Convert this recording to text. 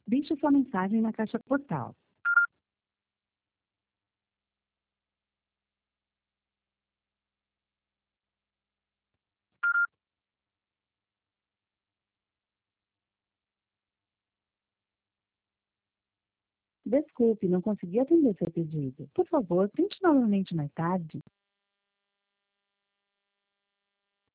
Deixe sua mensagem na caixa postal. Desculpe, não consegui atender seu pedido. Por favor, tente novamente mais tarde.